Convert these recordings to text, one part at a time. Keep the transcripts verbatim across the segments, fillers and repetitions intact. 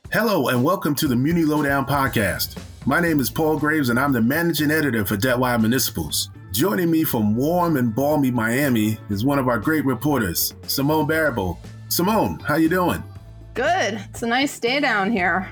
Hello and welcome to the Muni Lowdown podcast. My name is Paul Graves and I'm the managing editor for Debtwire Municipals. Joining me from warm and balmy Miami is one of our great reporters, Simone Barabo. Simone, how you doing? Good. It's a nice day down here.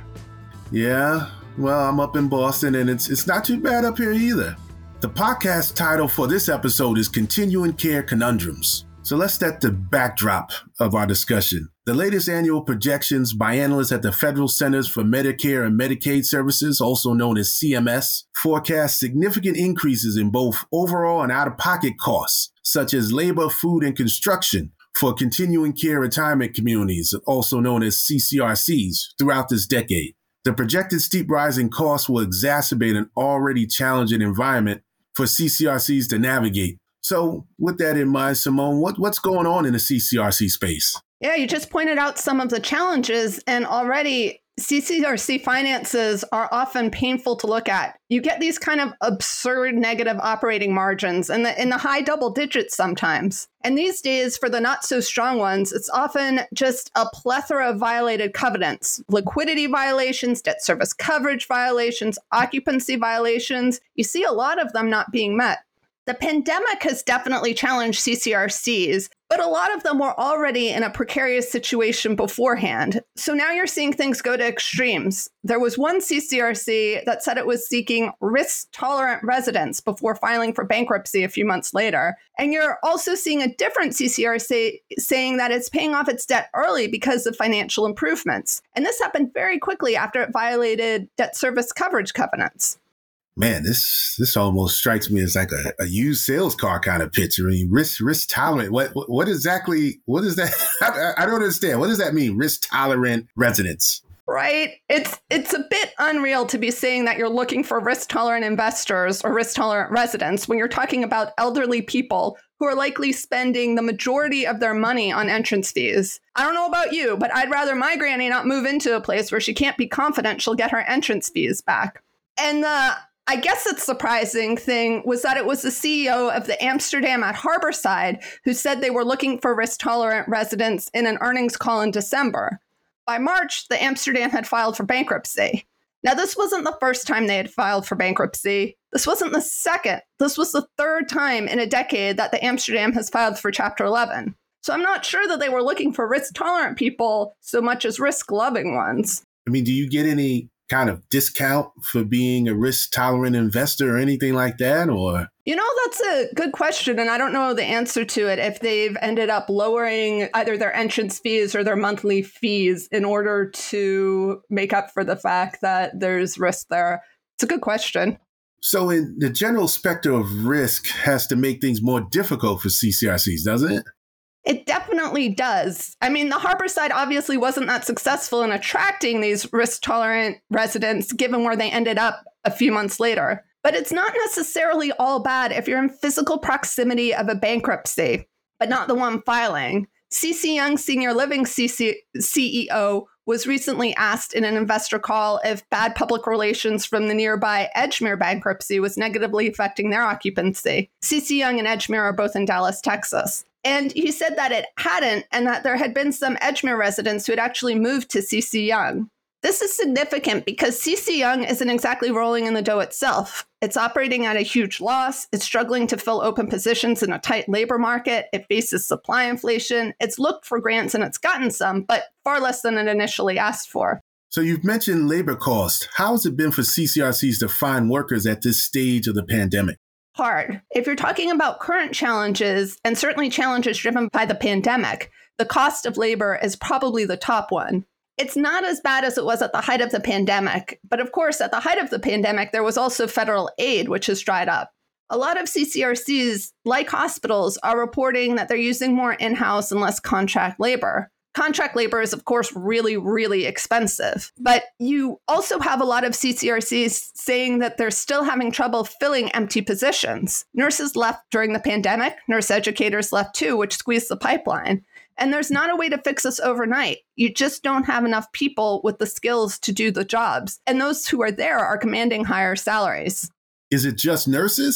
Yeah, well, I'm up in Boston and it's it's not too bad up here either. The podcast title for this episode is Continuing Care Conundrums. So let's set the backdrop of our discussion. The latest annual projections by analysts at the Federal Centers for Medicare and Medicaid Services, also known as C M S, forecast significant increases in both overall and out-of-pocket costs, such as labor, food, and construction for continuing care retirement communities, also known as C C R Cs, throughout this decade. The projected steep rise in costs will exacerbate an already challenging environment for C C R Cs to navigate. So with that in mind, Simone, what, what's going on in the C C R C space? Yeah, you just pointed out some of the challenges, and already C C R C finances are often painful to look at. You get these kind of absurd negative operating margins in the in the high double digits sometimes. And these days, for the not so strong ones, it's often just a plethora of violated covenants, liquidity violations, debt service coverage violations, occupancy violations. You see a lot of them not being met. The pandemic has definitely challenged C C R Cs, but a lot of them were already in a precarious situation beforehand. So now you're seeing things go to extremes. There was one C C R C that said it was seeking risk-tolerant residents before filing for bankruptcy a few months later. And you're also seeing a different C C R C saying that it's paying off its debt early because of financial improvements. And this happened very quickly after it violated debt service coverage covenants. Man, this this almost strikes me as like a, a used sales car kind of picture. I mean, risk risk tolerant. What what, what exactly? What is that? I, I don't understand. What does that mean? Risk tolerant residents. Right. It's it's a bit unreal to be saying that you're looking for risk tolerant investors or risk tolerant residents when you're talking about elderly people who are likely spending the majority of their money on entrance fees. I don't know about you, but I'd rather my granny not move into a place where she can't be confident she'll get her entrance fees back. And the I guess the surprising thing was that it was the C E O of the Amsterdam at Harborside who said they were looking for risk-tolerant residents in an earnings call in December. By March, the Amsterdam had filed for bankruptcy. Now, this wasn't the first time they had filed for bankruptcy. This wasn't the second. This was the third time in a decade that the Amsterdam has filed for Chapter eleven. So I'm not sure that they were looking for risk-tolerant people so much as risk-loving ones. I mean, do you get any kind of discount for being a risk-tolerant investor or anything like that, or? You know, that's a good question, and I don't know the answer to it, if they've ended up lowering either their entrance fees or their monthly fees in order to make up for the fact that there's risk there. It's a good question. So in the general specter of risk has to make things more difficult for C C R Cs, doesn't it? It definitely does. I mean, the Harborside obviously wasn't that successful in attracting these risk-tolerant residents, given where they ended up a few months later. But it's not necessarily all bad if you're in physical proximity of a bankruptcy, but not the one filing. C C Young Senior Living C C- C E O was recently asked in an investor call if bad public relations from the nearby Edgemere bankruptcy was negatively affecting their occupancy. C C Young and Edgemere are both in Dallas, Texas. And he said that it hadn't, and that there had been some Edgemere residents who had actually moved to C C Young. This is significant because C C Young isn't exactly rolling in the dough itself. It's operating at a huge loss. It's struggling to fill open positions in a tight labor market. It faces supply inflation. It's looked for grants and it's gotten some, but far less than it initially asked for. So you've mentioned labor costs. How has it been for C C R Cs to find workers at this stage of the pandemic? Hard. If you're talking about current challenges, and certainly challenges driven by the pandemic, the cost of labor is probably the top one. It's not as bad as it was at the height of the pandemic, but of course, at the height of the pandemic, there was also federal aid, which has dried up. A lot of C C R Cs, like hospitals, are reporting that they're using more in-house and less contract labor. Contract labor is, of course, really, really expensive. But you also have a lot of C C R Cs saying that they're still having trouble filling empty positions. Nurses left during the pandemic. Nurse educators left too, which squeezed the pipeline. And there's not a way to fix this overnight. You just don't have enough people with the skills to do the jobs. And those who are there are commanding higher salaries. Is it just nurses?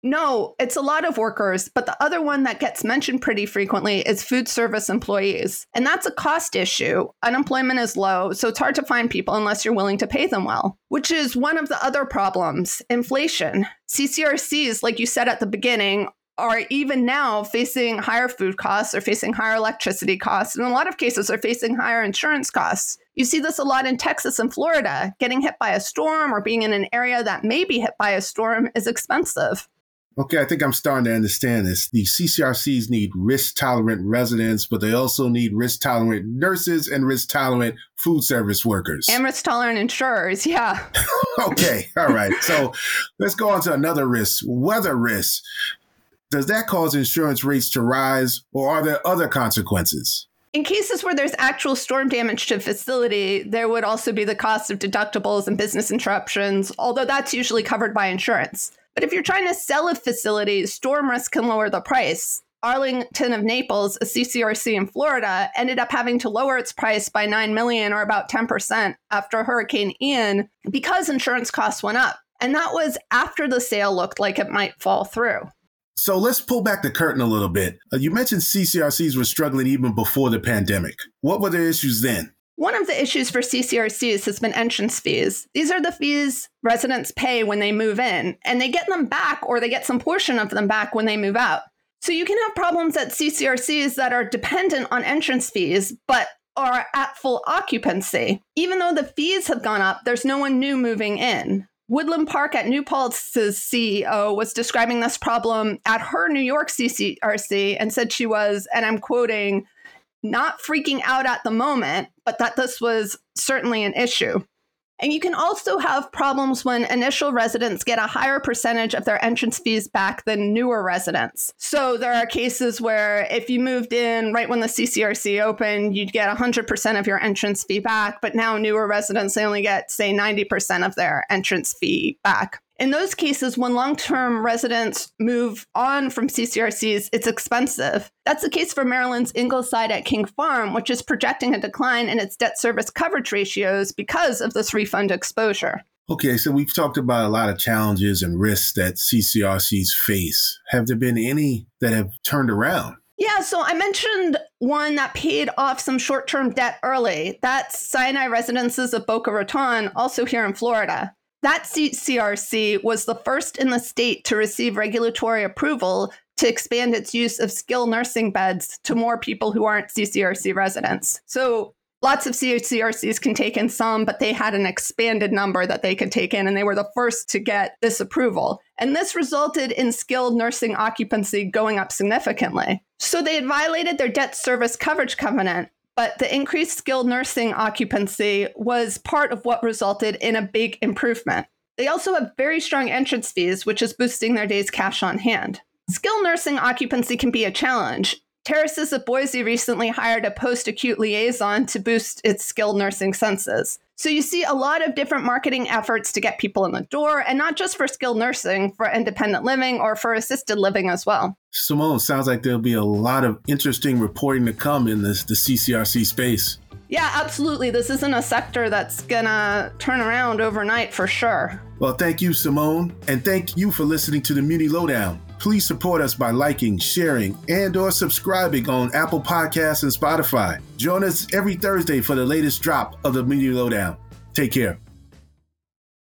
No, it's a lot of workers, but the other one that gets mentioned pretty frequently is food service employees. And that's a cost issue. Unemployment is low, so it's hard to find people unless you're willing to pay them well, which is one of the other problems, inflation. C C R Cs, like you said at the beginning, are even now facing higher food costs, or facing higher electricity costs, and in a lot of cases are facing higher insurance costs. You see this a lot in Texas and Florida. Getting hit by a storm or being in an area that may be hit by a storm is expensive. Okay, I think I'm starting to understand this. The C C R Cs need risk-tolerant residents, but they also need risk-tolerant nurses and risk-tolerant food service workers. And risk-tolerant insurers, yeah. Okay, all right. So let's go on to another risk, weather risk. Does that cause insurance rates to rise, or are there other consequences? In cases where there's actual storm damage to a facility, there would also be the cost of deductibles and business interruptions, although that's usually covered by insurance. But if you're trying to sell a facility, storm risk can lower the price. Arlington of Naples, a C C R C in Florida, ended up having to lower its price by nine million dollars, or about ten percent, after Hurricane Ian because insurance costs went up. And that was after the sale looked like it might fall through. So let's pull back the curtain a little bit. Uh, you mentioned C C R Cs were struggling even before the pandemic. What were their issues then? One of the issues for C C R Cs has been entrance fees. These are the fees residents pay when they move in, and they get them back, or they get some portion of them back when they move out. So you can have problems at C C R Cs that are dependent on entrance fees, but are at full occupancy. Even though the fees have gone up, there's no one new moving in. Woodland Park at New Paltz's C E O was describing this problem at her New York C C R C and said she was, and I'm quoting, not freaking out at the moment, but that this was certainly an issue. And you can also have problems when initial residents get a higher percentage of their entrance fees back than newer residents. So there are cases where if you moved in right when the C C R C opened, you'd get one hundred percent of your entrance fee back. But now newer residents, they only get, say, ninety percent of their entrance fee back. In those cases, when long-term residents move on from C C R Cs, it's expensive. That's the case for Maryland's Ingleside at King Farm, which is projecting a decline in its debt service coverage ratios because of this refund exposure. Okay, so we've talked about a lot of challenges and risks that C C R Cs face. Have there been any that have turned around? Yeah, so I mentioned one that paid off some short-term debt early. That's Sinai Residences of Boca Raton, also here in Florida. That C C R C was the first in the state to receive regulatory approval to expand its use of skilled nursing beds to more people who aren't C C R C residents. So lots of C C R Cs can take in some, but they had an expanded number that they could take in, and they were the first to get this approval. And this resulted in skilled nursing occupancy going up significantly. So they had violated their debt service coverage covenant, but the increased skilled nursing occupancy was part of what resulted in a big improvement. They also have very strong entrance fees, which is boosting their days cash on hand. Skilled nursing occupancy can be a challenge. Terraces of Boise recently hired a post-acute liaison to boost its skilled nursing census. So you see a lot of different marketing efforts to get people in the door, and not just for skilled nursing, for independent living or for assisted living as well. Simone, sounds like there'll be a lot of interesting reporting to come in this the C C R C space. Yeah, absolutely. This isn't a sector that's gonna turn around overnight for sure. Well, thank you, Simone, and thank you for listening to the Muni Lowdown. Please support us by liking, sharing, and or subscribing on Apple Podcasts and Spotify. Join us every Thursday for the latest drop of the Muni Lowdown. Take care.